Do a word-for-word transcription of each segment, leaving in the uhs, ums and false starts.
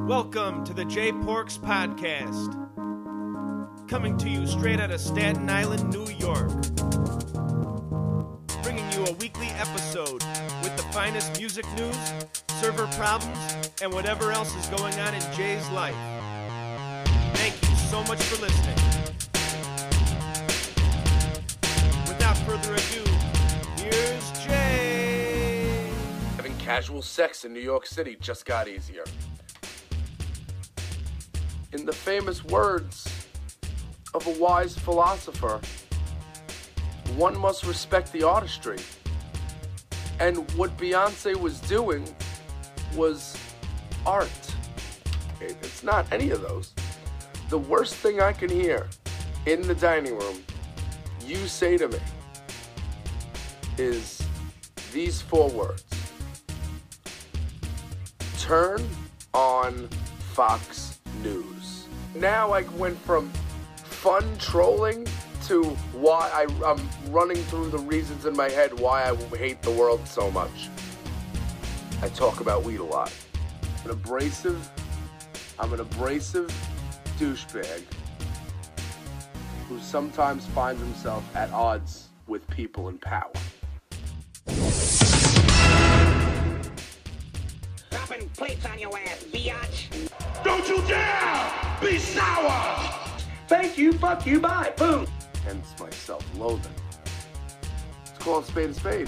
Welcome to the J Porks Podcast, coming to you straight out of Staten Island, New York. Bringing you a weekly episode with the finest music news, server problems, and whatever else is going on in Jay's life. Thank you so much for listening. Without further ado, here's Jay. Having casual sex in New York City just got easier. In the famous words of a wise philosopher, one must respect the artistry. And what Beyonce was doing was art. It's not any of those. The worst thing I can hear in the dining room you say to me is these four words. Turn on Fox News. Now I went from fun trolling to why I, I'm running through the reasons in my head why I hate the world so much. I talk about weed a lot. An abrasive, I'm an abrasive douchebag who sometimes finds himself at odds with people in power. Dropping plates on your ass, biatch. Don't you dare be sour! Thank you, fuck you, bye, boom. Hence my self-loathing. Let's call a spade a spade.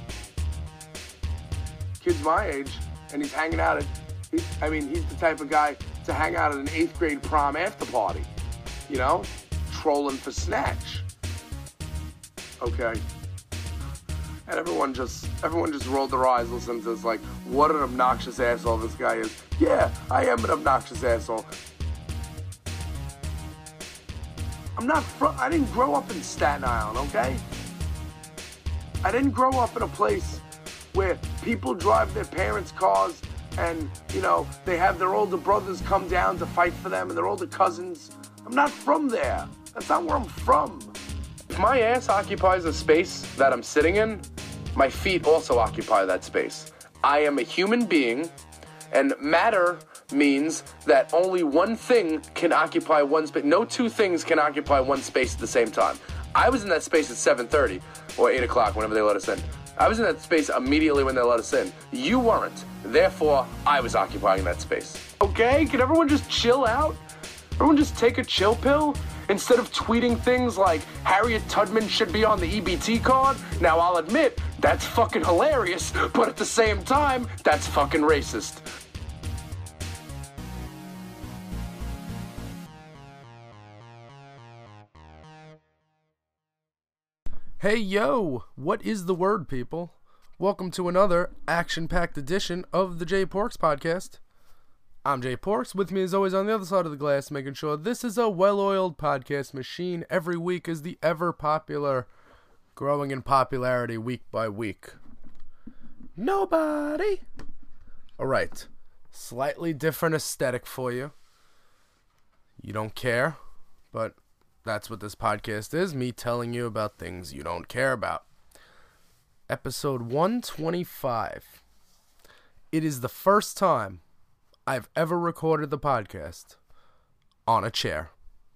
Kid's my age, and he's hanging out at, he, I mean, he's the type of guy to hang out at an eighth grade prom after party. You know? Trolling for snatch. Okay. And everyone just, everyone just rolled their eyes listening to this like, what an obnoxious asshole this guy is. Yeah, I am an obnoxious asshole. I'm not from, I didn't grow up in Staten Island, okay? I didn't grow up in a place where people drive their parents' cars and, you know, they have their older brothers come down to fight for them and their older cousins. I'm not from there. That's not where I'm from. If my ass occupies a space that I'm sitting in, my feet also occupy that space. I am a human being, and matter means that only one thing can occupy one space. No two things can occupy one space at the same time. I was in that space at seven thirty or eight o'clock, whenever they let us in. I was in that space immediately when they let us in. You weren't. Therefore, I was occupying that space. Okay? Can everyone just chill out? Everyone just take a chill pill? Instead of tweeting things like, Harriet Tubman should be on the E B T card. Now, I'll admit, that's fucking hilarious, but at the same time, that's fucking racist. Hey yo, what is the word, people? Welcome to another action-packed edition of the J Porks Podcast. I'm Jay Porks. With me as always on the other side of the glass, making sure this is a well-oiled podcast machine every week is the ever-popular, growing in popularity week by week. Nobody! Alright, slightly different aesthetic for you. You don't care, but that's what this podcast is, me telling you about things you don't care about. Episode one twenty-five. It is the first time I've ever recorded the podcast on a chair.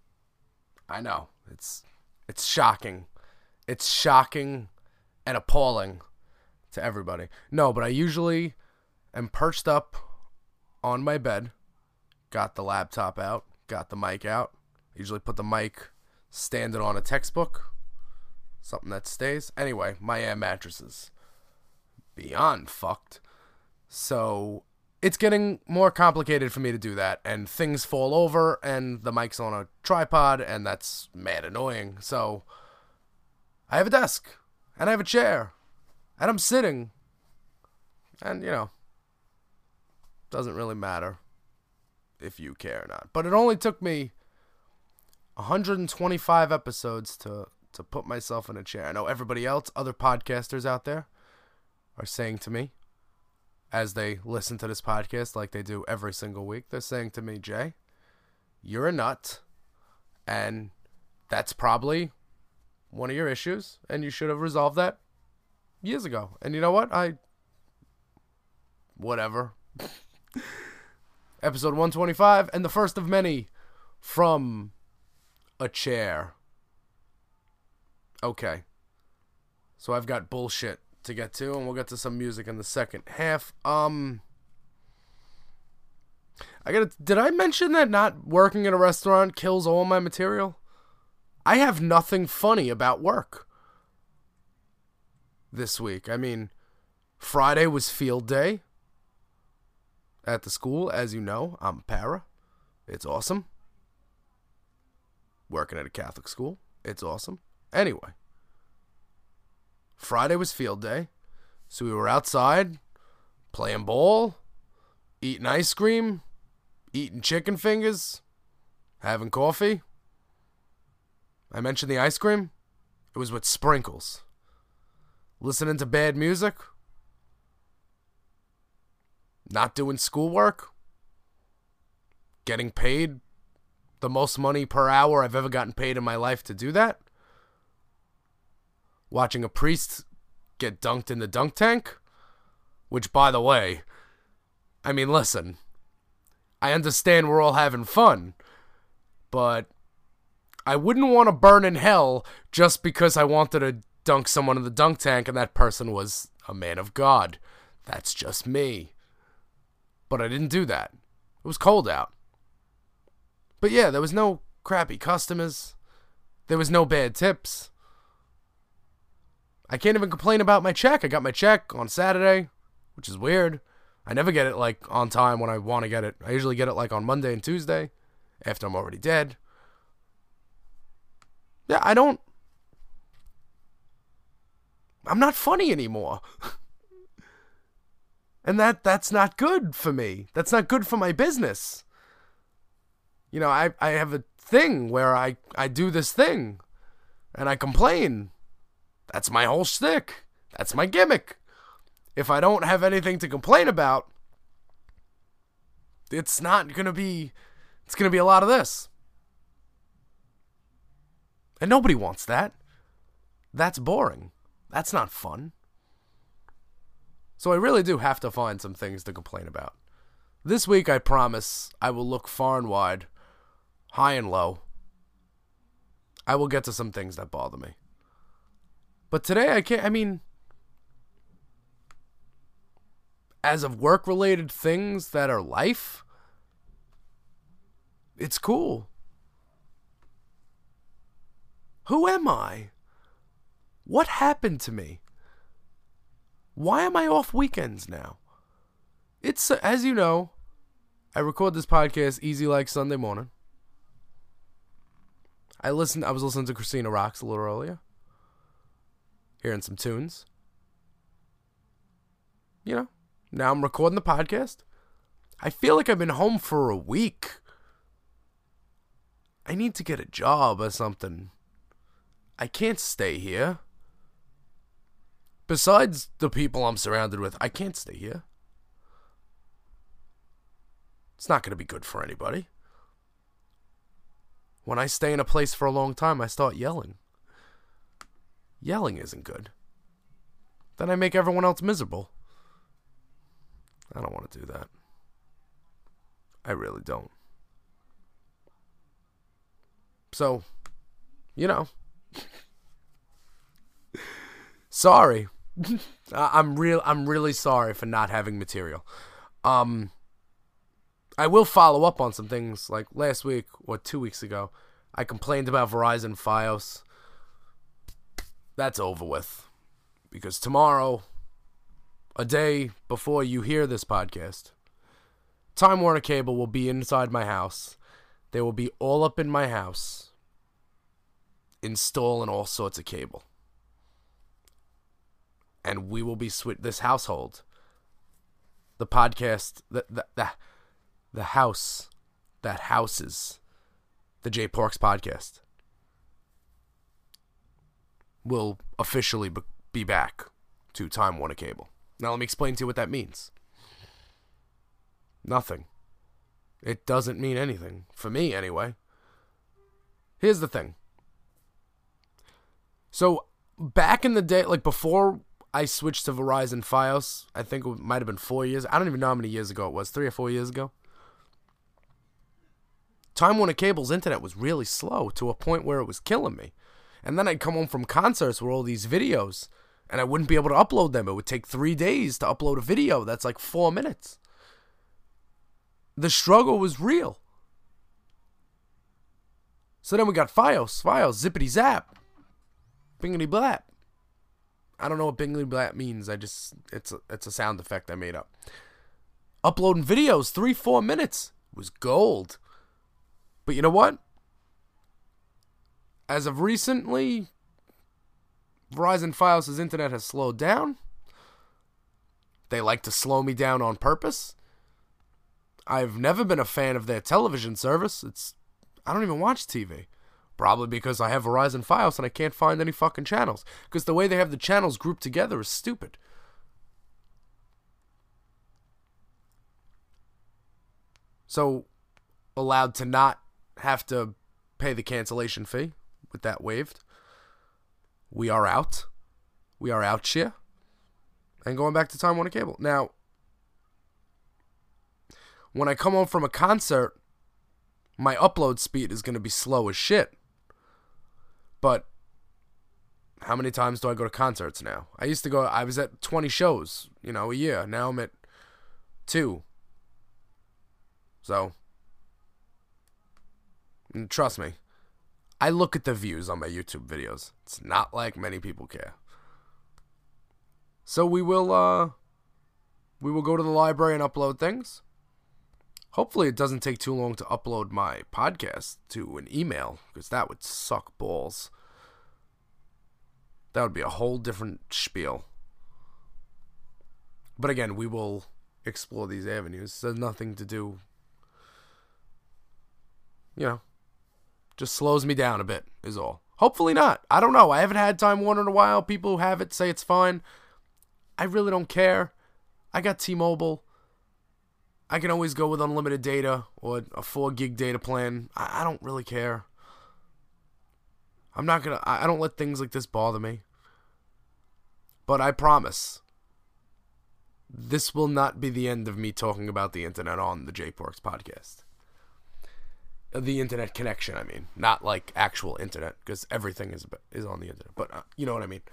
I know, it's it's shocking. It's shocking and appalling to everybody. No, but I usually am perched up on my bed, got the laptop out, got the mic out, usually put the mic standing on a textbook, something that stays. Anyway, my air mattress is beyond fucked. So it's getting more complicated for me to do that, and things fall over, and the mic's on a tripod, and that's mad annoying. So I have a desk, and I have a chair, and I'm sitting, and, you know, doesn't really matter if you care or not. But it only took me one hundred twenty-five episodes to, to put myself in a chair. I know everybody else, other podcasters out there, are saying to me, as they listen to this podcast like they do every single week, they're saying to me, Jay, you're a nut, and that's probably one of your issues, and you should have resolved that years ago. And you know what? I... Whatever. episode one twenty-five, and the first of many from a chair. Okay. So I've got bullshit to get to, and we'll get to some music in the second half. Um, I gotta, did I mention that not working at a restaurant kills all my material? I have nothing funny about work this week. I mean, Friday was field day at the school. As you know, I'm para. It's awesome. Working at a Catholic school. It's awesome. Anyway, Friday was field day, so we were outside playing ball, eating ice cream, eating chicken fingers, having coffee. I mentioned the ice cream. It was with sprinkles. Listening to bad music. Not doing schoolwork. Getting paid the most money per hour I've ever gotten paid in my life to do that. Watching a priest get dunked in the dunk tank. Which, by the way, I mean, listen. I understand we're all having fun. But I wouldn't want to burn in hell just because I wanted to dunk someone in the dunk tank and that person was a man of God. That's just me. But I didn't do that. It was cold out. But yeah, there was no crappy customers. There was no bad tips. I can't even complain about my check. I got my check on Saturday, which is weird. I never get it like on time when I want to get it. I usually get it like on Monday and Tuesday after I'm already dead. Yeah, I don't... I'm not funny anymore. And that that's not good for me. That's not good for my business. You know, I, I have a thing where I, I do this thing. And I complain. That's my whole shtick. That's my gimmick. If I don't have anything to complain about, it's not going to be... It's going to be a lot of this. And nobody wants that. That's boring. That's not fun. So I really do have to find some things to complain about. This week, I promise, I will look far and wide, high and low. I will get to some things that bother me. But today, I can't, I mean, as of work-related things that are life, it's cool. Who am I? What happened to me? Why am I off weekends now? It's, as you know, I record this podcast easy like Sunday morning. I listened, I was listening to Christina Rocks a little earlier. Hearing some tunes. You know, now I'm recording the podcast. I feel like I've been home for a week. I need to get a job or something. I can't stay here. Besides the people I'm surrounded with, I can't stay here. It's not going to be good for anybody. When I stay in a place for a long time, I start yelling. Yelling isn't good. Then I make everyone else miserable. I don't want to do that. I really don't. So, you know. Sorry. I'm real I'm really sorry for not having material. Um I will follow up on some things. Like last week or two weeks ago, I complained about Verizon Fios. That's over with. Because tomorrow, a day before you hear this podcast, Time Warner Cable will be inside my house. They will be all up in my house, installing all sorts of cable. And we will be swi- this household, the podcast, the, the the the house that houses the Jay Porks podcast will officially be, be back to Time Warner Cable. Now let me explain to you what that means. Nothing. It doesn't mean anything. For me, anyway. Here's the thing. So, back in the day, like before I switched to Verizon Fios, I think it might have been four years. I don't even know how many years ago it was. Three or four years ago. Time Warner Cable's internet was really slow to a point where it was killing me. And then I'd come home from concerts with all these videos, and I wouldn't be able to upload them. It would take three days to upload a video. That's like four minutes. The struggle was real. So then we got Fios. Fios, zippity zap. Bingity blap. I don't know what bingity blap means. I just, it's a, it's a sound effect I made up. Uploading videos, three, four minutes. It was gold. But you know what? As of recently, Verizon Fios' internet has slowed down. They like to slow me down on purpose. I've never been a fan of their television service. It's I don't even watch T V. Probably because I have Verizon Fios and I can't find any fucking channels. Because the way they have the channels grouped together is stupid. So, allowed to not have to pay the cancellation fee with that waived. We are out. We are out here. And going back to Time Warner Cable. Now, when I come home from a concert, my upload speed is going to be slow as shit. But how many times do I go to concerts now? I used to go, I was at twenty shows, you know, a year. Now I'm at two. So, and trust me, I look at the views on my YouTube videos. It's not like many people care. So we will, uh, we will go to the library and upload things. Hopefully it doesn't take too long to upload my podcast to an email, because that would suck balls. That would be a whole different spiel. But again, we will explore these avenues. There's nothing to do, you know, just slows me down a bit is all. Hopefully not. I don't know. I haven't had Time Warner in a while. People who have it say it's fine. I really don't care. I got T-Mobile. I can always go with unlimited data or a four gig data plan. I, I don't really care. I'm not gonna, I, I don't let things like this bother me. But I promise, this will not be the end of me talking about the internet on the J-Porks podcast. The internet connection, I mean. Not like actual internet, because everything is is on the internet. But uh, you know what I mean.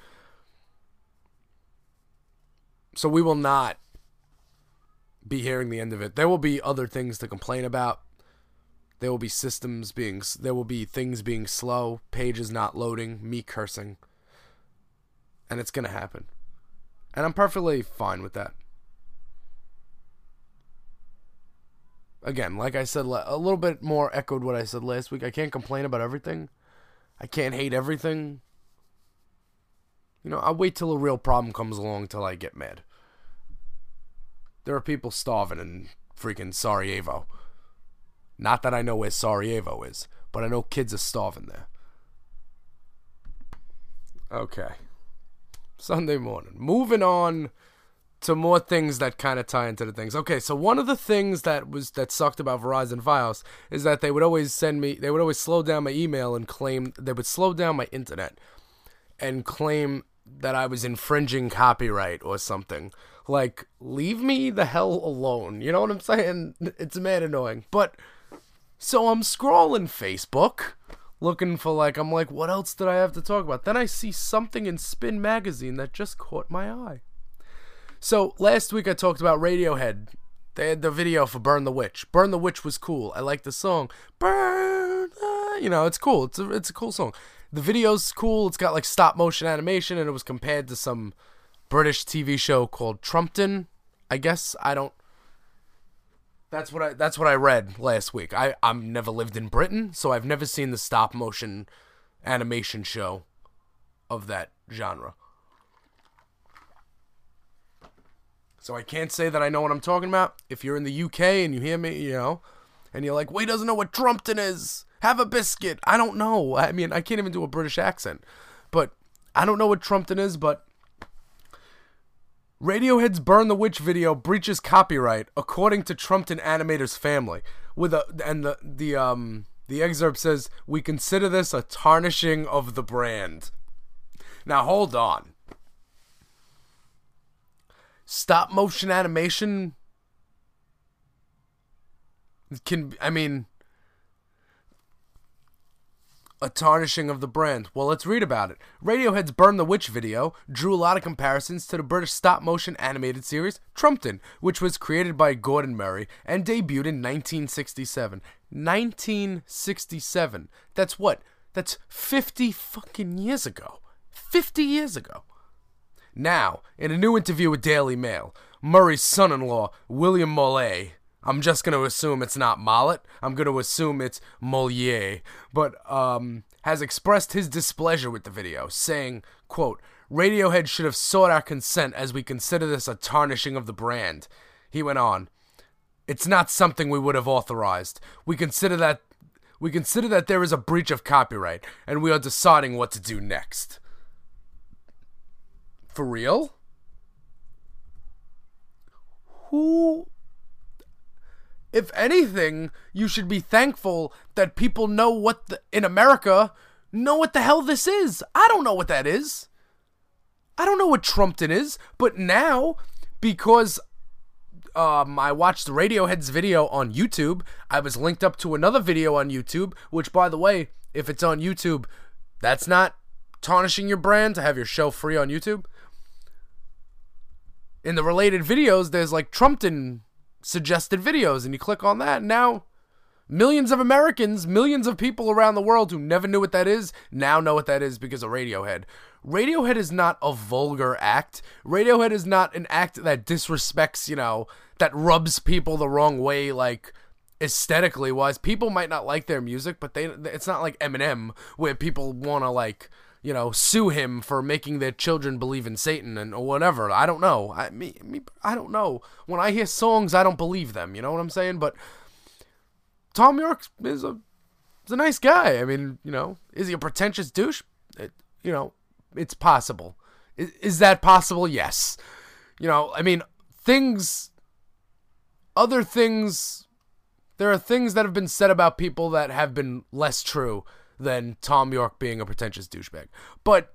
So we will not be hearing the end of it. There will be other things to complain about. There will be systems being, there will be things being slow, pages not loading, me cursing. And it's going to happen. And I'm perfectly fine with that. Again, like I said, a little bit more echoed what I said last week. I can't complain about everything. I can't hate everything. You know, I'll wait till a real problem comes along till I get mad. There are people starving in freaking Sarajevo. Not that I know where Sarajevo is, but I know kids are starving there. Okay. Sunday morning. Moving on to more things that kind of tie into the things. Okay, so one of the things that was that sucked about Verizon Fios is that they would always send me, they would always slow down my email and claim, they would slow down my internet and claim that I was infringing copyright or something. Like, leave me the hell alone. You know what I'm saying? It's mad annoying. But, so I'm scrolling Facebook, looking for like, I'm like, what else did I have to talk about? Then I see something in Spin Magazine that just caught my eye. So, last week I talked about Radiohead. They had the video for Burn the Witch. Burn the Witch was cool. I like the song. Burn the... You know, it's cool. It's a, it's a cool song. The video's cool. It's got like stop motion animation, and it was compared to some British T V show called Trumpton. I guess I don't. That's what I. That's what I read last week. I I've never lived in Britain, so I've never seen the stop motion animation show of that genre. So I can't say that I know what I'm talking about. If you're in the U K and you hear me, you know, and you're like, well, he doesn't know what Trumpton is. Have a biscuit. I don't know. I mean, I can't even do a British accent. But I don't know what Trumpton is, but Radiohead's Burn the Witch video breaches copyright, according to Trumpton animator's family. With a and the the um the excerpt says, "We consider this a tarnishing of the brand." Now hold on. Stop motion animation can, I mean, a tarnishing of the brand? Well, let's read about it. Radiohead's Burn the Witch video drew a lot of comparisons to the British stop-motion animated series Trumpton, which was created by Gordon Murray and debuted in nineteen sixty-seven. nineteen sixty-seven. That's what? That's fifty fucking years ago. fifty years ago. Now, in a new interview with Daily Mail, Murray's son-in-law, William Mollet, I'm just going to assume it's not Mollet, I'm going to assume it's Molière, but um, has expressed his displeasure with the video, saying, quote, Radiohead should have sought our consent as we consider this a tarnishing of the brand. He went on, it's not something we would have authorized. We consider that we consider that there is a breach of copyright, and we are deciding what to do next. For real? Who... If anything, you should be thankful that people know what the, in America, know what the hell this is. I don't know what that is. I don't know what Trumpton is, but now, because um, I watched Radiohead's video on YouTube, I was linked up to another video on YouTube, which, by the way, if it's on YouTube, that's not tarnishing your brand to have your show free on YouTube. In the related videos, there's like Trumpton suggested videos, and you click on that, and now millions of Americans, millions of people around the world who never knew what that is, now know what that is because of Radiohead. Radiohead is not a vulgar act. Radiohead is not an act that disrespects, you know, that rubs people the wrong way, like, aesthetically wise. People might not like their music, but they it's not like Eminem, where people want to, like, you know, sue him for making their children believe in Satan and or whatever. I don't know. I me, me I don't know. When I hear songs, I don't believe them. You know what I'm saying? But Thom Yorke is a is a nice guy. I mean, you know, is he a pretentious douche? It, you know, it's possible. Is, is that possible? Yes. You know, I mean, things, other things, there are things that have been said about people that have been less true than Thom Yorke being a pretentious douchebag. But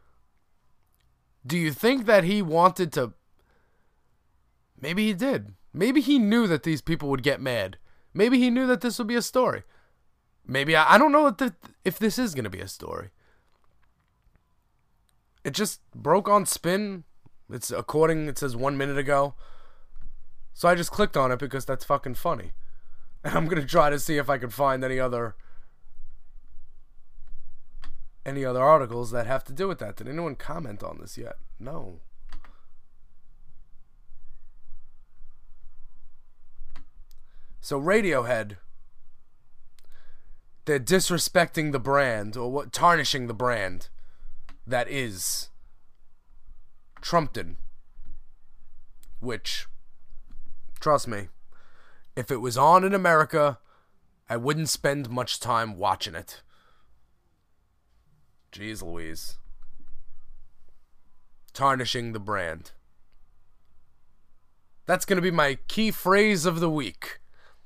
do you think that he wanted to... Maybe he did. Maybe he knew that these people would get mad. Maybe he knew that this would be a story. Maybe, I, I don't know if, the, if this is going to be a story. It just broke on Spin. It's according, it says one minute ago. So I just clicked on it because that's fucking funny. And I'm going to try to see if I can find any other... any other articles that have to do with that. Did anyone comment on this yet? No. So Radiohead, they're disrespecting the brand, or what, tarnishing the brand that is Trumpton, which, trust me, if it was on in America, I wouldn't spend much time watching it. Jeez Louise. Tarnishing the brand. That's going to be my key phrase of the week.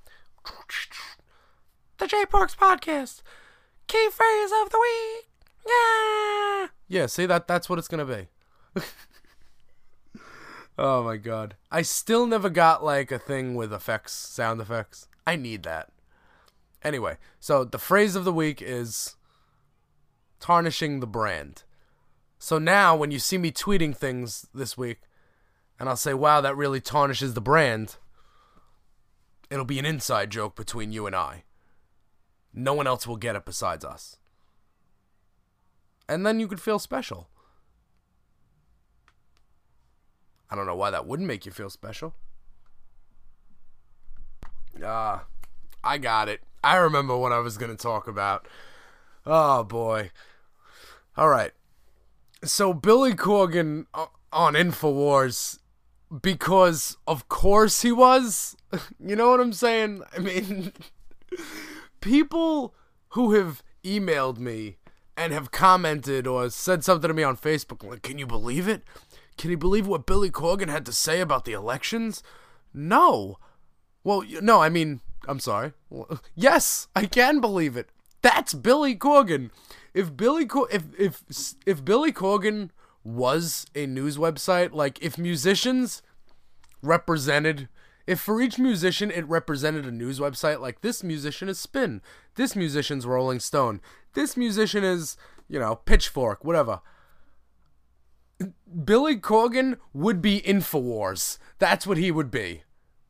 The J Parks Podcast. Key phrase of the week. Yeah. Yeah, see, that that's what it's going to be. Oh my god. I still never got like a thing with effects, sound effects. I need that. Anyway, so the phrase of the week is tarnishing the brand. So now when you see me tweeting things this week, and I'll say, wow, that really tarnishes the brand, it'll be an inside joke between you and I. No one else will get it besides us. And then you could feel special. I don't know why that wouldn't make you feel special. Ah, uh, I got it. I remember what I was going to talk about. Oh, boy. All right. So Billy Corgan on InfoWars, because of course he was. You know what I'm saying? I mean, people who have emailed me and have commented or said something to me on Facebook, like, can you believe it? Can you believe what Billy Corgan had to say about the elections? No. Well, no, I mean, I'm sorry. Yes, I can believe it. That's Billy Corgan. If Billy Cor- if if if Billy Corgan was a news website, like if musicians represented If for each musician it represented a news website, like this musician is Spin, this musician's Rolling Stone, this musician is, you know, Pitchfork, whatever. Billy Corgan would be InfoWars. That's what he would be.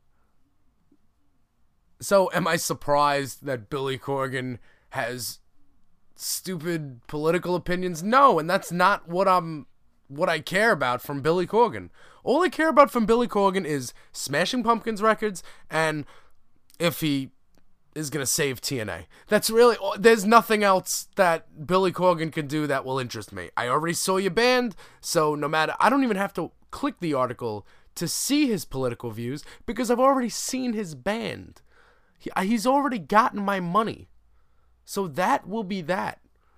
So am I surprised that Billy Corgan has stupid political opinions? No, and that's not what I'm what I care about from Billy Corgan. All I care about from Billy Corgan is Smashing Pumpkins records and if he is going to save T N A. That's really, there's nothing else that Billy Corgan can do that will interest me. I already saw your band, so no matter, I don't even have to click the article to see his political views because I've already seen his band. He, he's already gotten my money. So that will be that.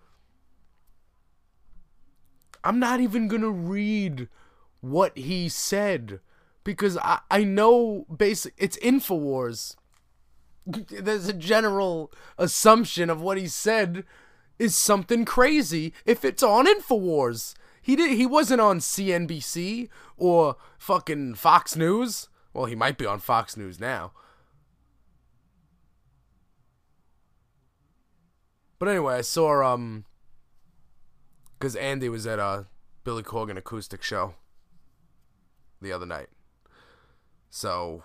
I'm not even going to read what he said because I, I know basic it's InfoWars. There's a general assumption of what he said is something crazy if it's on InfoWars. He did he wasn't on C N B C or fucking Fox News. Well, he might be on Fox News now. But anyway, I saw um because Andy was at a Billy Corgan acoustic show the other night. So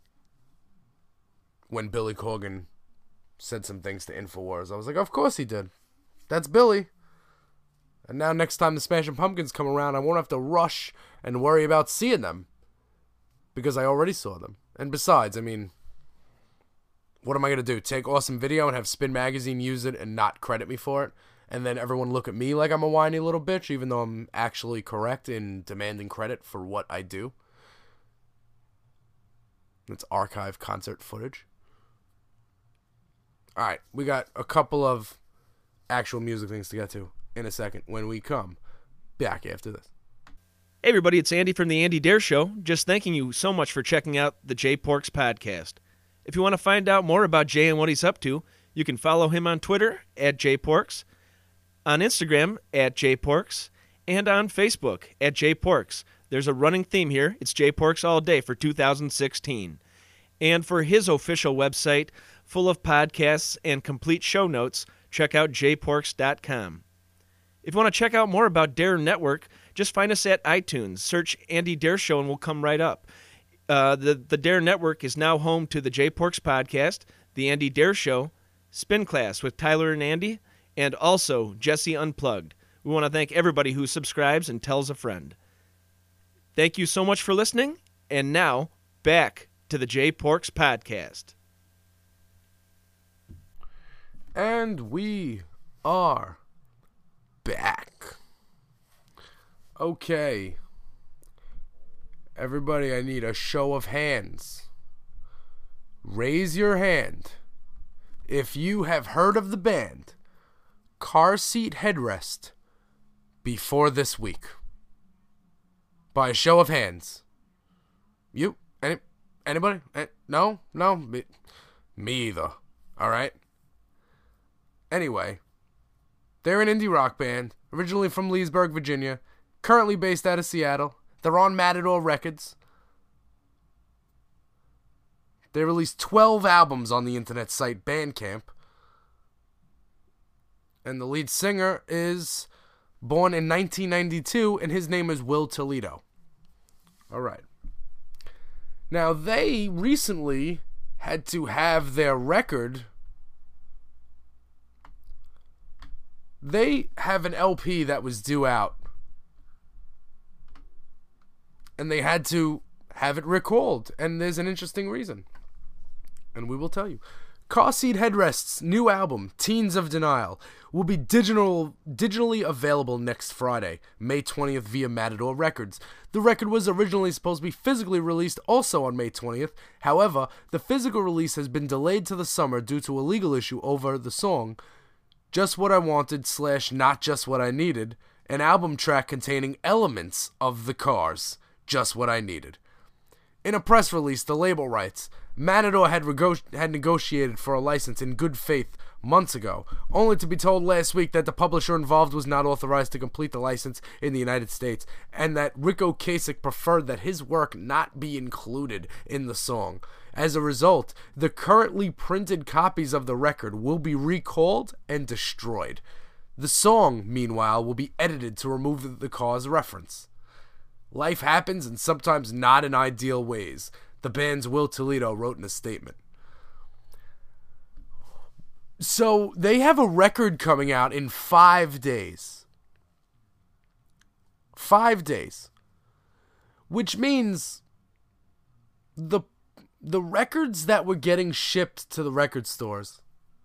when Billy Corgan said some things to InfoWars, I was like, of course he did. That's Billy. And now next time the Smashing Pumpkins come around, I won't have to rush and worry about seeing them. Because I already saw them. And besides, I mean, what am I going to do? Take awesome video and have Spin Magazine use it and not credit me for it? And then everyone look at me like I'm a whiny little bitch, even though I'm actually correct in demanding credit for what I do? It's archive concert footage. Alright, we got a couple of actual music things to get to in a second when we come back after this. Hey everybody, it's Andy from the Andy Dare Show. Just thanking you so much for checking out the Jay Porks podcast. If you want to find out more about Jay and what he's up to, you can follow him on Twitter at Jay Porks, on Instagram at Jay Porks, and on Facebook at Jay Porks. There's a running theme here. It's Jay Porks all day for two thousand sixteen. And for his official website, full of podcasts and complete show notes, check out jay porks dot com. If you want to check out more about Dare Network, just find us at iTunes. Search Andy Dare Show and we'll come right up. Uh, the, the Dare Network is now home to the Jay Porks podcast, the Andy Dare Show, Spin Class with Tyler and Andy, and also Jesse Unplugged. We want to thank everybody who subscribes and tells a friend. Thank you so much for listening, and now, back to the Jay Porks podcast. And we are back. Okay. Everybody, I need a show of hands. Raise your hand if you have heard of the band Car Seat Headrest before this week. By a show of hands. You? Any? Anybody? No? No? Me, me either. Alright? Anyway, they're an indie rock band, originally from Leesburg, Virginia, currently based out of Seattle. They're on Matador Records. They released twelve albums on the internet site Bandcamp. And the lead singer is born in nineteen ninety-two, and his name is Will Toledo. Alright. Now, they recently had to have their record. They have an L P that was due out. And they had to have it recalled. And there's an interesting reason. And we will tell you. Car Seat Headrest's new album, Teens of Denial, will be digital, digitally available next Friday, May twentieth, via Matador Records. The record was originally supposed to be physically released also on May twentieth. However, the physical release has been delayed to the summer due to a legal issue over the song Just What I Wanted slash Not Just What I Needed, an album track containing elements of the Cars, Just What I Needed. In a press release, the label writes, Matador had, rego- had negotiated for a license in good faith months ago, only to be told last week that the publisher involved was not authorized to complete the license in the United States, and that Ric Ocasek preferred that his work not be included in the song. As a result, the currently printed copies of the record will be recalled and destroyed. The song, meanwhile, will be edited to remove the cause reference. Life happens, and sometimes not in ideal ways, the band's Will Toledo wrote in a statement. So, they have a record coming out in five days. Five days. Which means the the records that were getting shipped to the record stores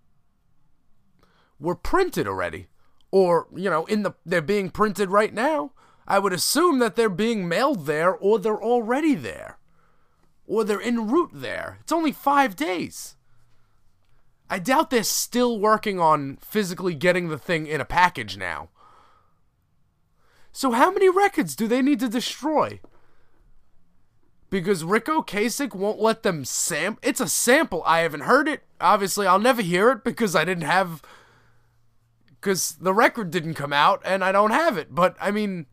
were printed already. Or, you know, in the they're being printed right now. I would assume that they're being mailed there, or they're already there. Or they're en route there. It's only five days. I doubt they're still working on physically getting the thing in a package now. So how many records do they need to destroy? Because Ric Ocasek won't let them sam... It's a sample. I haven't heard it. Obviously, I'll never hear it because I didn't have... Because the record didn't come out and I don't have it. But, I mean...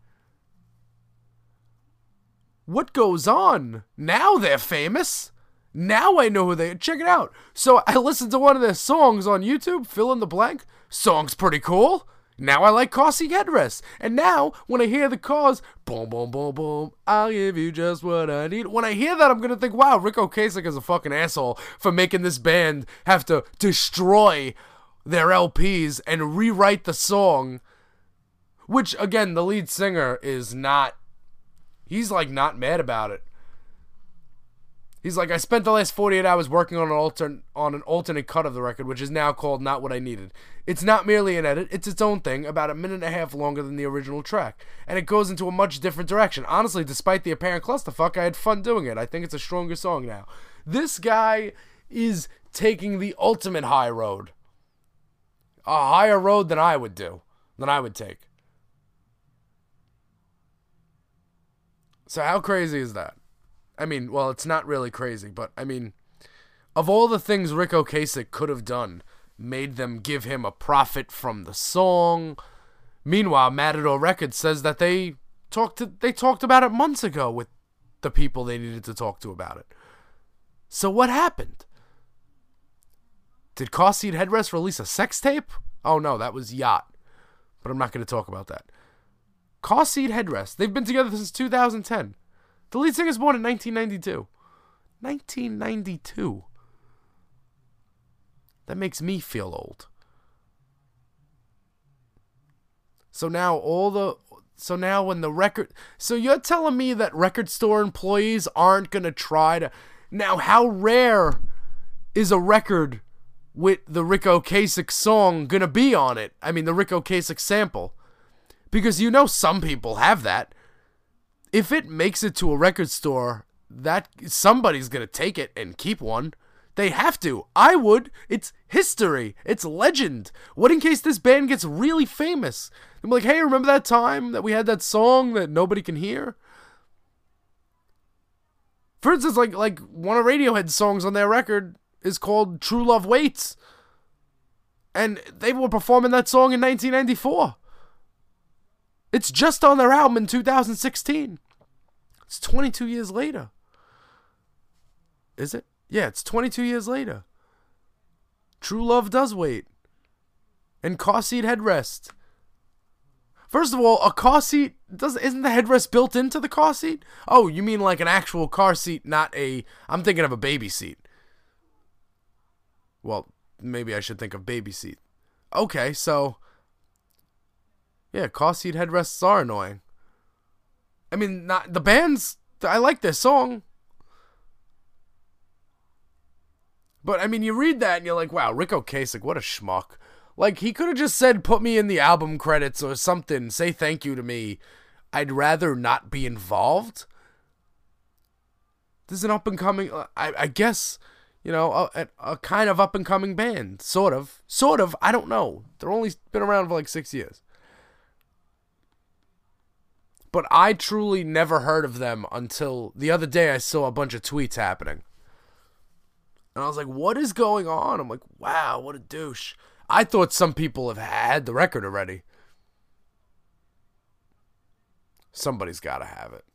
What goes on? Now they're famous. Now I know who they are. Check it out. So I listened to one of their songs on YouTube, Fill in the Blank. Song's pretty cool. Now I like Car Seat Headrest. And now, when I hear the cause, boom, boom, boom, boom, I'll give you just what I need. When I hear that, I'm going to think, wow, Ric Ocasek is a fucking asshole for making this band have to destroy their L Ps and rewrite the song. Which, again, the lead singer is not, he's like not mad about it. He's like, I spent the last forty-eight hours working on an altern- on an alternate cut of the record, which is now called Not What I Needed. It's not merely an edit, it's its own thing, about a minute and a half longer than the original track. And it goes into a much different direction. Honestly, despite the apparent clusterfuck, I had fun doing it. I think it's a stronger song now. This guy is taking the ultimate high road. A higher road than I would do, than I would take. So how crazy is that? I mean, well, it's not really crazy, but, I mean, of all the things Ric Ocasek could have done, made them give him a profit from the song. Meanwhile, Matador Records says that they talked to, they talked about it months ago with the people they needed to talk to about it. So what happened? Did Car Seat Headrest release a sex tape? Oh, no, that was Yacht. But I'm not going to talk about that. Car Seat Headrest, they've been together since two thousand ten. The lead singer was born in nineteen ninety-two. nineteen ninety-two. That makes me feel old. So now all the... So now when the record... So you're telling me that record store employees aren't going to try to... Now how rare is a record with the Ric Ocasek song going to be on it? I mean, the Ric Ocasek sample. Because you know some people have that. If it makes it to a record store, that somebody's going to take it and keep one. They have to. I would. It's history. It's legend. What in case this band gets really famous? I'm like, hey, remember that time that we had that song that nobody can hear? For instance, like like one of Radiohead's songs on their record is called True Love Waits. And they were performing that song in nineteen ninety-four. It's just on their album in two thousand sixteen. It's twenty-two years later. Is it? Yeah, it's twenty-two years later. True Love Does Wait. And Car Seat Headrest. First of all, a car seat, does, isn't the headrest built into the car seat? Oh, you mean like an actual car seat, not a... I'm thinking of a baby seat. Well, maybe I should think of baby seat. Okay, so... Yeah, car seat headrests are annoying. I mean, not the band's... I like their song. But, I mean, you read that and you're like, wow, Ric Ocasek, what a schmuck. Like, he could have just said, put me in the album credits or something. Say thank you to me. I'd rather not be involved. This is an up-and-coming... I, I guess, you know, a, a kind of up-and-coming band. Sort of. Sort of. I don't know. They're only been around for like six years. But I truly never heard of them until the other day I saw a bunch of tweets happening. And I was like, what is going on? I'm like, wow, what a douche. I thought some people have had the record already. Somebody's got to have it.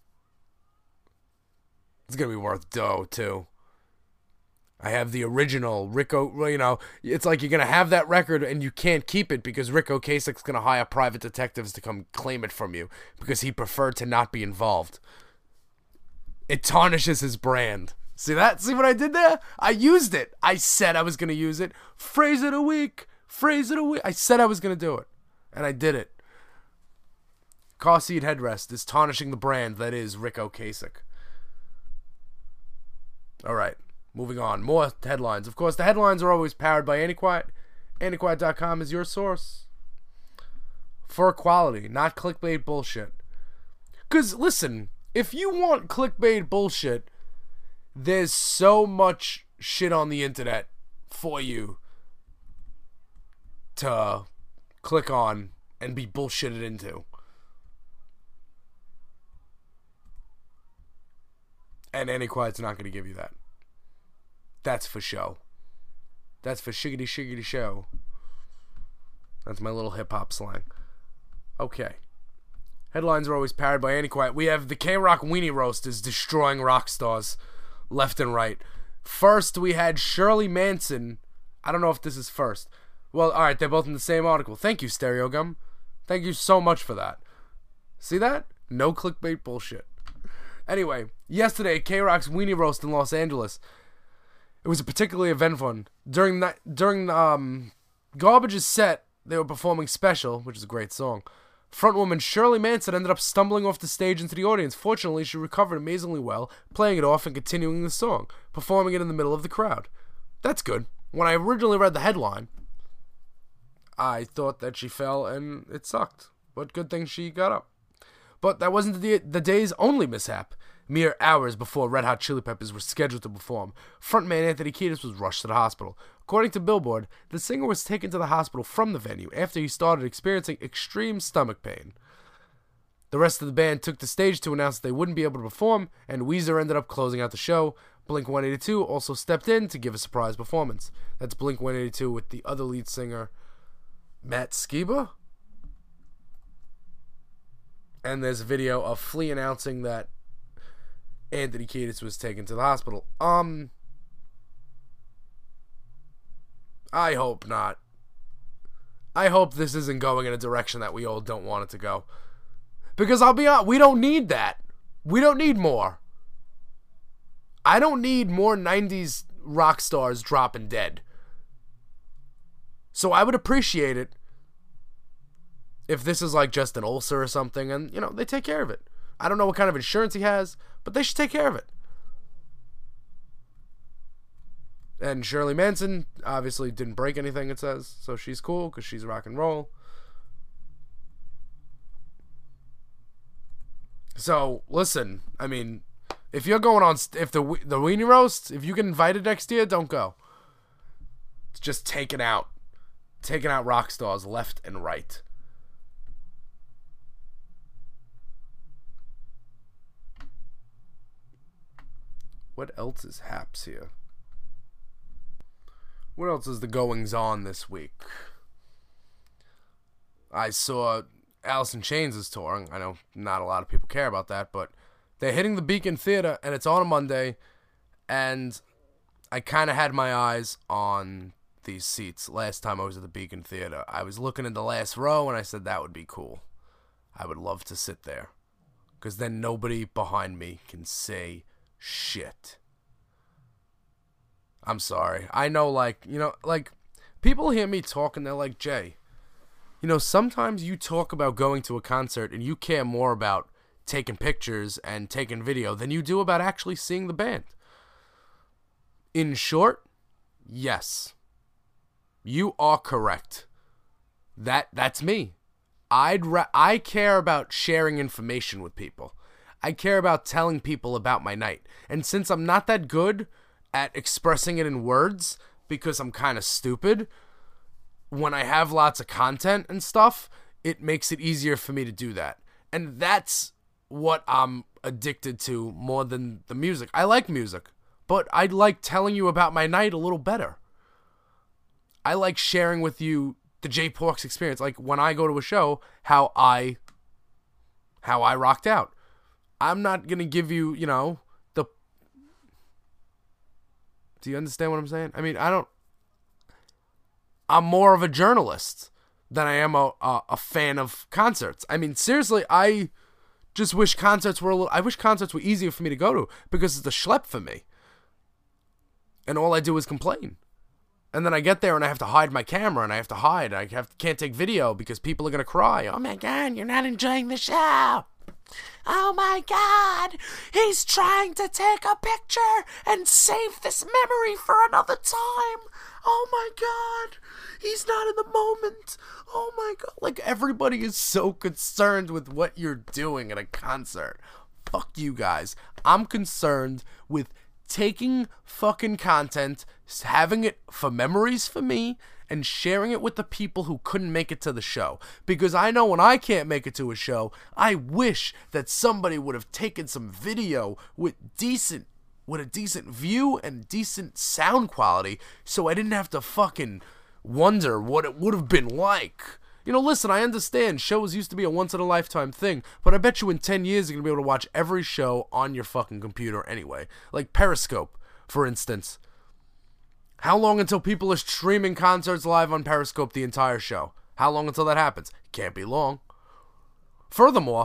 It's going to be worth dough, too. I have the original Rick O, you know, it's like you're going to have that record and you can't keep it because Rick Ocasek's going to hire private detectives to come claim it from you because he preferred to not be involved. It tarnishes his brand. See that? See what I did there? I used it. I said I was going to use it. Phrase it a week. Phrase it a week. I said I was going to do it. And I did it. Car seat headrest is tarnishing the brand that is Rick Ocasek. All right. Moving on. More headlines. Of course, the headlines are always powered by Antiquiet. Antiquiet dot com is your source for quality, not clickbait bullshit. Because, listen, if you want clickbait bullshit, there's so much shit on the internet for you to click on and be bullshitted into. And Antiquiet's not going to give you that. That's for show. That's for shiggity shiggity show. That's my little hip-hop slang. Okay. Headlines are always powered by Antiquiet. We have the K-Rock Weenie Roast is destroying rock stars left and right. First, we had Shirley Manson. I don't know if this is first. Well, alright, they're both in the same article. Thank you, Stereo Gum. Thank you so much for that. See that? No clickbait bullshit. Anyway, yesterday, K-Rock's Weenie Roast in Los Angeles. It was a particularly eventful one. During that, during um, Garbage's set, they were performing Special, which is a great song. Frontwoman Shirley Manson ended up stumbling off the stage into the audience. Fortunately, she recovered amazingly well, playing it off and continuing the song, performing it in the middle of the crowd. That's good. When I originally read the headline, I thought that she fell and it sucked. But good thing she got up. But that wasn't the, the day's only mishap. Mere hours before Red Hot Chili Peppers were scheduled to perform, frontman Anthony Kiedis was rushed to the hospital. According to Billboard, the singer was taken to the hospital from the venue after he started experiencing extreme stomach pain. The rest of the band took the stage to announce that they wouldn't be able to perform, and Weezer ended up closing out the show. Blink one eighty-two also stepped in to give a surprise performance. That's Blink one eighty-two with the other lead singer, Matt Skiba. And there's a video of Flea announcing that Anthony Kiedis was taken to the hospital. Um, I hope not. I hope this isn't going in a direction that we all don't want it to go. Because I'll be honest, we don't need that. We don't need more. I don't need more nineties rock stars dropping dead. So I would appreciate it if this is like just an ulcer or something and, you know, they take care of it. I don't know what kind of insurance he has, but they should take care of it. And Shirley Manson obviously didn't break anything, it says, so she's cool because she's rock and roll. So, listen, I mean, if you're going on, if the the Weenie Roast, if you get invited next year, don't go. It's just taking out, taking out rock stars left and right. What else is haps here? What else is the goings on this week? I saw Alice in Chains is touring. I know not a lot of people care about that, but they're hitting the Beacon Theater, and it's on a Monday, and I kind of had my eyes on these seats last time I was at the Beacon Theater. I was looking in the last row, and I said that would be cool. I would love to sit there, because then nobody behind me can say shit. I'm sorry. I know, like, you know, like, people hear me talk and they're like, Jay, you know, sometimes you talk about going to a concert and you care more about taking pictures and taking video than you do about actually seeing the band. In short, yes. You are correct. That that's me. I'd ra- I care about sharing information with people. I care about telling people about my night. And since I'm not that good at expressing it in words because I'm kind of stupid, when I have lots of content and stuff, it makes it easier for me to do that. And that's what I'm addicted to more than the music. I like music, but I like telling you about my night a little better. I like sharing with you the Jay Porks experience. Like when I go to a show, how I, how I rocked out. I'm not going to give you, you know, the, do you understand what I'm saying? I mean, I don't, I'm more of a journalist than I am a, a, a fan of concerts. I mean, seriously, I just wish concerts were a little, I wish concerts were easier for me to go to because it's a schlep for me. And all I do is complain. And then I get there and I have to hide my camera and I have to hide. I have can't take video because people are going to cry. Oh my God, you're not enjoying the show. Oh my God, he's trying to take a picture and save this memory for another time. Oh my God, he's not in the moment. Oh my God. Like everybody is so concerned with what you're doing at a concert. Fuck you guys. I'm concerned with taking fucking content, having it for memories for me, and sharing it with the people who couldn't make it to the show. Because I know when I can't make it to a show, I wish that somebody would have taken some video with decent, with a decent view and decent sound quality, so I didn't have to fucking wonder what it would have been like. You know, listen, I understand shows used to be a once-in-a-lifetime thing, but I bet you in ten years you're going to be able to watch every show on your fucking computer anyway. Like Periscope, for instance. How long until people are streaming concerts live on Periscope the entire show? How long until that happens? Can't be long. Furthermore,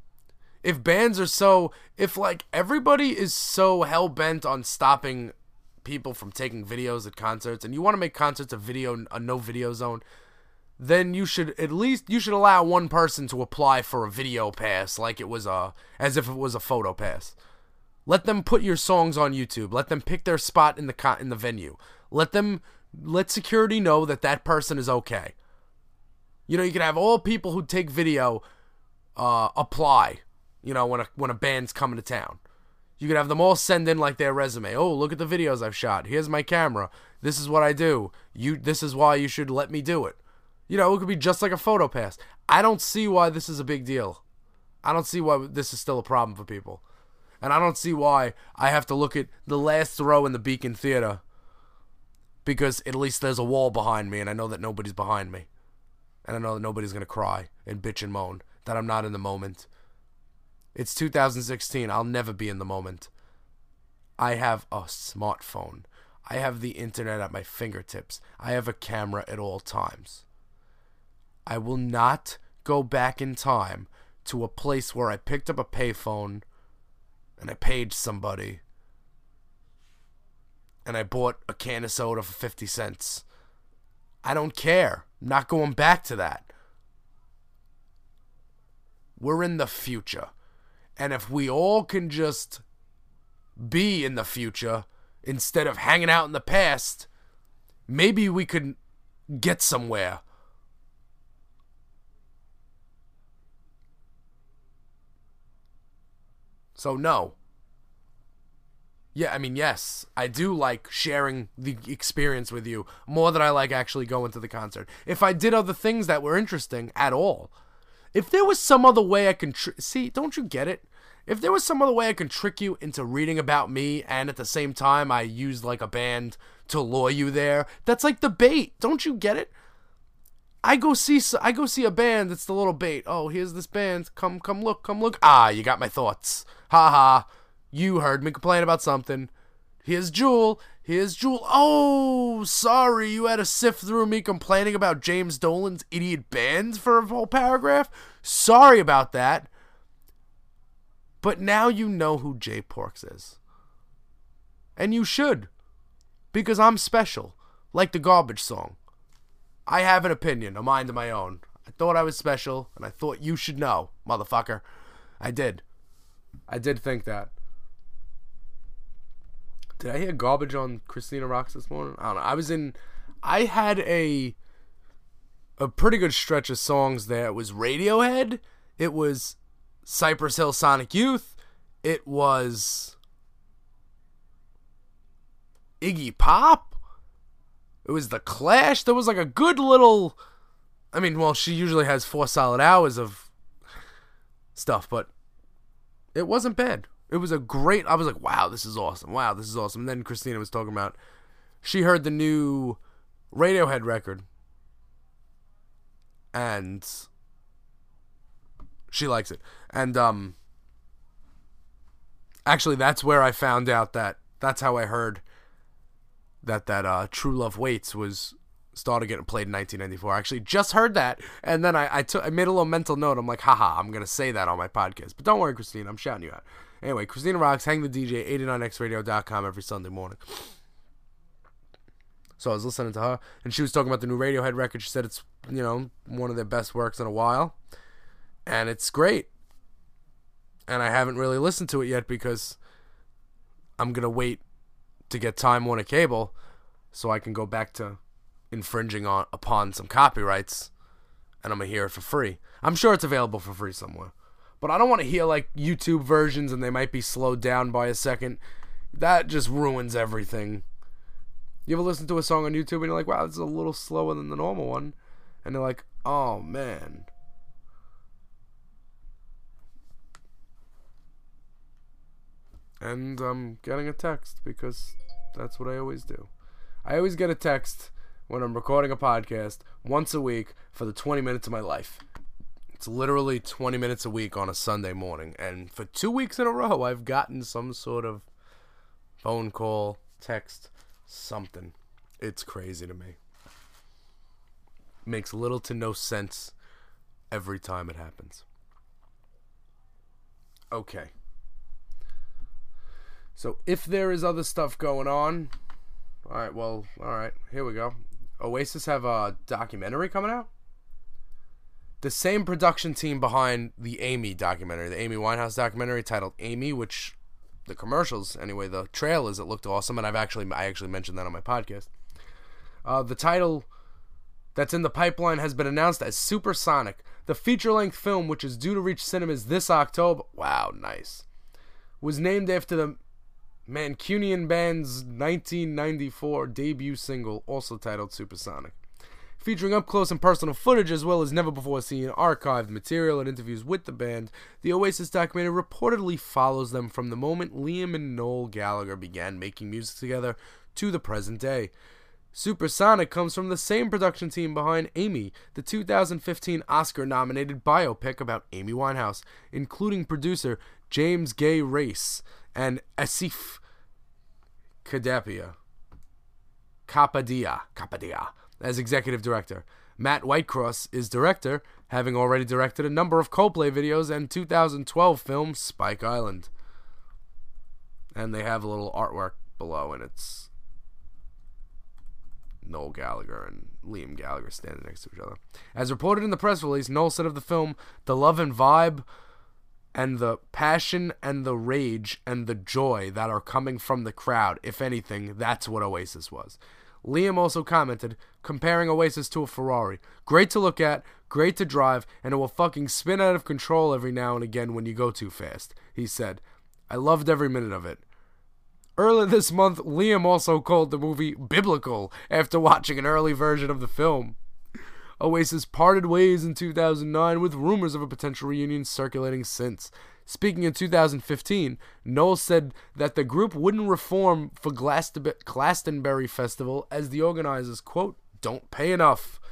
if bands are so... If, like, everybody is so hell-bent on stopping people from taking videos at concerts, and you want to make concerts a video, a no-video zone... then you should at least you should allow one person to apply for a video pass like it was a as if it was a photo pass. Let them put your songs on YouTube. Let them pick their spot in the co- in the venue. Let them let security know that that person is okay. You know, you can have all people who take video uh, apply. You know, when a when a band's coming to town, you can have them all send in like their resume. Oh, look at the videos I've shot. Here's my camera. This is what I do. You. This is why you should let me do it. You know, it could be just like a photo pass. I don't see why this is a big deal. I don't see why this is still a problem for people. And I don't see why I have to look at the last row in the Beacon Theater because at least there's a wall behind me and I know that nobody's behind me. And I know that nobody's going to cry and bitch and moan that I'm not in the moment. It's two thousand sixteen. I'll never be in the moment. I have a smartphone. I have the internet at my fingertips. I have a camera at all times. I will not go back in time to a place where I picked up a payphone and I paid somebody and I bought a can of soda for fifty cents. I don't care. I'm not going back to that. We're in the future. And if we all can just be in the future instead of hanging out in the past, maybe we could get somewhere. So no. Yeah, I mean, yes, I do like sharing the experience with you more than I like actually going to the concert. If I did other things that were interesting at all, if there was some other way I can... Tr- See, don't you get it? If there was some other way I can trick you into reading about me and at the same time I used like a band to lure you there, that's like the bait. Don't you get it? I go see I go see a band, it's the little bait. Oh, here's this band. Come, come look, come look. Ah, you got my thoughts. Ha ha. You heard me complain about something. Here's Jewel. Here's Jewel. Oh, sorry. You had to sift through me complaining about James Dolan's idiot band for a whole paragraph. Sorry about that. But now you know who Jay Porks is. And you should. Because I'm special. Like the Garbage song. I have an opinion, a mind of my own. I thought I was special, and I thought you should know, motherfucker. I did. I did think that. Did I hear Garbage on Christina Rocks this morning? I don't know. I was in... I had a... a pretty good stretch of songs there. It was Radiohead. It was Cypress Hill Sonic Youth. It was... Iggy Pop. It was The Clash. There was like a good little... I mean, well, she usually has four solid hours of stuff, but it wasn't bad. It was a great, I was like, wow, this is awesome. Wow, this is awesome. And then Christina was talking about, she heard the new Radiohead record. And she likes it. And, um, actually, that's where I found out that, that's how I heard that that uh, True Love Waits was started getting played in nineteen ninety-four. I actually just heard that, and then I I, took, I made a little mental note. I'm like, haha, I'm going to say that on my podcast. But don't worry, Christina, I'm shouting you out. Anyway, Christina Rocks, Hang the D J, eighty-nine x radio dot com every Sunday morning. So I was listening to her, and she was talking about the new Radiohead record. She said it's, you know, one of their best works in a while, and it's great. And I haven't really listened to it yet because I'm going to wait to get Time Warner Cable so I can go back to infringing on upon some copyrights, and I'm going to hear it for free. I'm sure it's available for free somewhere. But I don't want to hear like YouTube versions and they might be slowed down by a second. That just ruins everything. You ever listen to a song on YouTube and you're like, wow, this is a little slower than the normal one? And they're like, oh man. And I'm getting a text because that's what I always do. I always get a text when I'm recording a podcast once a week for the twenty minutes of my life. It's literally twenty minutes a week on a Sunday morning. And for two weeks in a row, I've gotten some sort of phone call, text, something. It's crazy to me. Makes little to no sense every time it happens. Okay. So if there is other stuff going on, all right, well, all right, here we go. Oasis have a documentary coming out. The same production team behind the Amy documentary, the Amy Winehouse documentary titled Amy, which the commercials, anyway, the trailers, it looked awesome, and I've actually, I actually mentioned that on my podcast. Uh, the title that's in the pipeline has been announced as Supersonic, the feature-length film, which is due to reach cinemas this October. Wow, nice. Was named after the Mancunian band's nineteen ninety-four debut single, also titled Supersonic. Featuring up-close and personal footage as well as never-before-seen archived material and interviews with the band, the Oasis documentary reportedly follows them from the moment Liam and Noel Gallagher began making music together to the present day. Supersonic comes from the same production team behind Amy, the two thousand fifteen Oscar-nominated biopic about Amy Winehouse, including producer James Gay Race and Asif Kadapia. Kapadia. Kapadia. As executive director. Matt Whitecross is director, having already directed a number of Coldplay videos and two thousand twelve film Spike Island. And they have a little artwork below, and it's Noel Gallagher and Liam Gallagher standing next to each other. As reported in the press release, Noel said of the film, the love and vibe and the passion and the rage and the joy that are coming from the crowd, if anything, that's what Oasis was. Liam also commented, comparing Oasis to a Ferrari. Great to look at, great to drive, and it will fucking spin out of control every now and again when you go too fast, he said. I loved every minute of it. Earlier this month, Liam also called the movie biblical after watching an early version of the film. Oasis parted ways in two thousand nine with rumors of a potential reunion circulating since. Speaking in two thousand fifteen, Noel said that the group wouldn't reform for Glastonbury Festival as the organizers, quote, don't pay enough.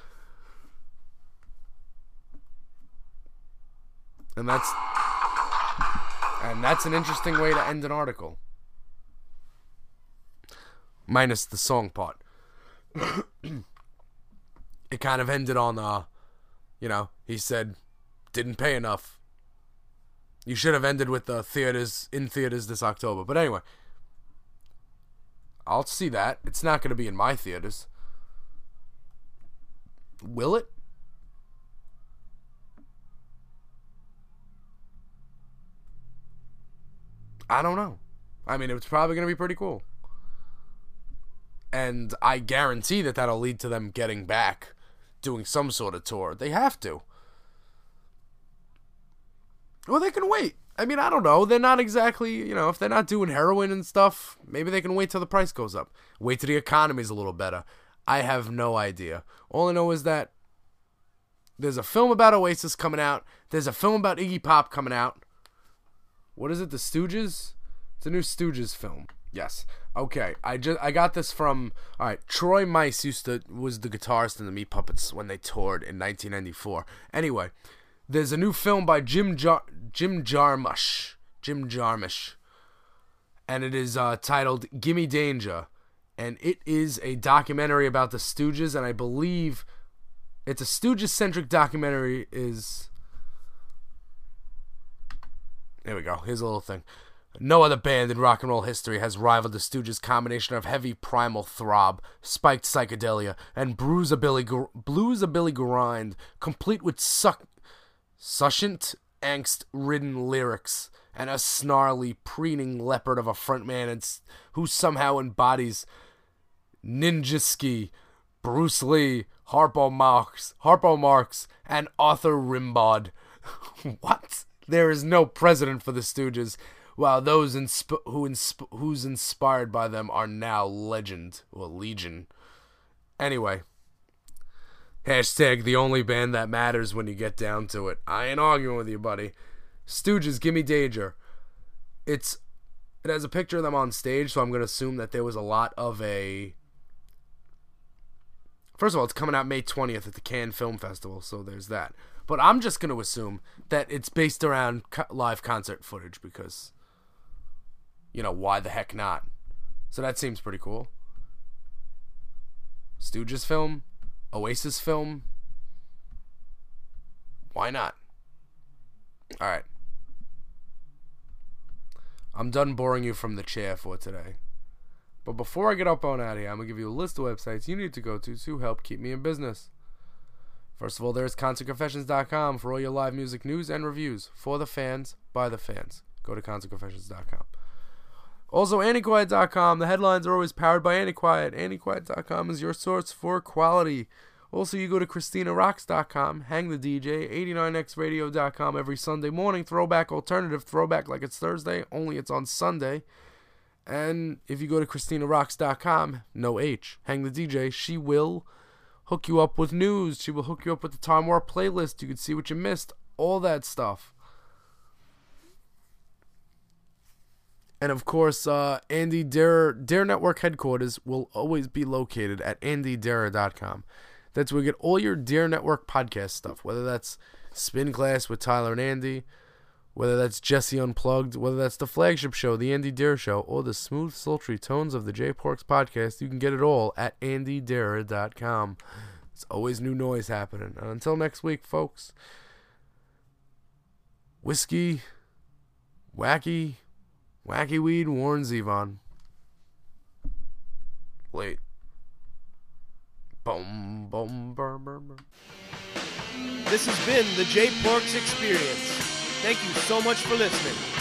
And that's and that's an interesting way to end an article. Minus the song part. It kind of ended on, uh, you know, he said, didn't pay enough. You should have ended with the theaters, in theaters this October. But anyway, I'll see that. It's not going to be in my theaters. Will it? I don't know. I mean, it's probably going to be pretty cool. And I guarantee that that'll lead to them getting back, doing some sort of tour. They have to. Well, they can wait. I mean, I don't know. They're not exactly, you know, if they're not doing heroin and stuff, maybe they can wait till the price goes up. Wait till the economy's a little better. I have no idea. All I know is that there's a film about Oasis coming out. There's a film about Iggy Pop coming out. what is it? The Stooges? It's a new Stooges film. Yes. Okay. I just I got this from all right. Troy Mice used to was the guitarist in the Meat Puppets when they toured in nineteen ninety-four. Anyway, there's a new film by Jim Jar Jim Jarmusch. Jim Jarmusch, and it is uh, titled "Gimme Danger," and it is a documentary about the Stooges, and I believe it's a Stooges-centric documentary. Is there we go. Here's a little thing. No other band in rock and roll history has rivaled the Stooges' combination of heavy primal throb, spiked psychedelia, and bluesabilly, bluesabilly grind, complete with suck, succinct, angst-ridden lyrics, and a snarly, preening leopard of a frontman and, who somehow embodies Ninjaski, Bruce Lee, Harpo Marx, Harpo Marx, and Arthur Rimbaud. What? There is no precedent for the Stooges, while those insp- who insp- who's inspired by them are now legend or legion. Anyway, hashtag the only band that matters when you get down to it. I ain't arguing with you, buddy. Stooges, Gimme Danger. It's it has a picture of them on stage, so I'm gonna assume that there was a lot of a. First of all, it's coming out May twentieth at the Cannes Film Festival, so there's that. But I'm just gonna assume that it's based around co- live concert footage because. You know, why the heck not? So that seems pretty cool. Stooges film? Oasis film? Why not? Alright. I'm done boring you from the chair for today. But before I get up on out of here, I'm going to give you a list of websites you need to go to to help keep me in business. First of all, there's concert confessions dot com for all your live music news and reviews. For the fans, by the fans. Go to concert confessions dot com. Also, anti quiet dot com. The headlines are always powered by Antiquiet. anti quiet dot com is your source for quality. Also, you go to christina rocks dot com, Hang the D J, eighty-nine x radio dot com every Sunday morning. Throwback alternative, throwback like it's Thursday, only it's on Sunday. And if you go to christina rocks dot com, no H, Hang the D J, she will hook you up with news. She will hook you up with the Time Warp playlist. You can see what you missed, all that stuff. And of course, uh, Andy Dare, Dare Network headquarters will always be located at andy dare dot com. That's where you get all your Dare Network podcast stuff, whether that's Spin Class with Tyler and Andy, whether that's Jesse Unplugged, whether that's the flagship show, the Andy Dare Show, or the smooth, sultry tones of the J Porks podcast. You can get it all at andy dare dot com. It's always new noise happening. And until next week, folks, whiskey, wacky... Wacky Weed warns Yvonne. Wait. Boom, boom, burr, burr, burr. This has been the J Porks Experience. Thank you so much for listening.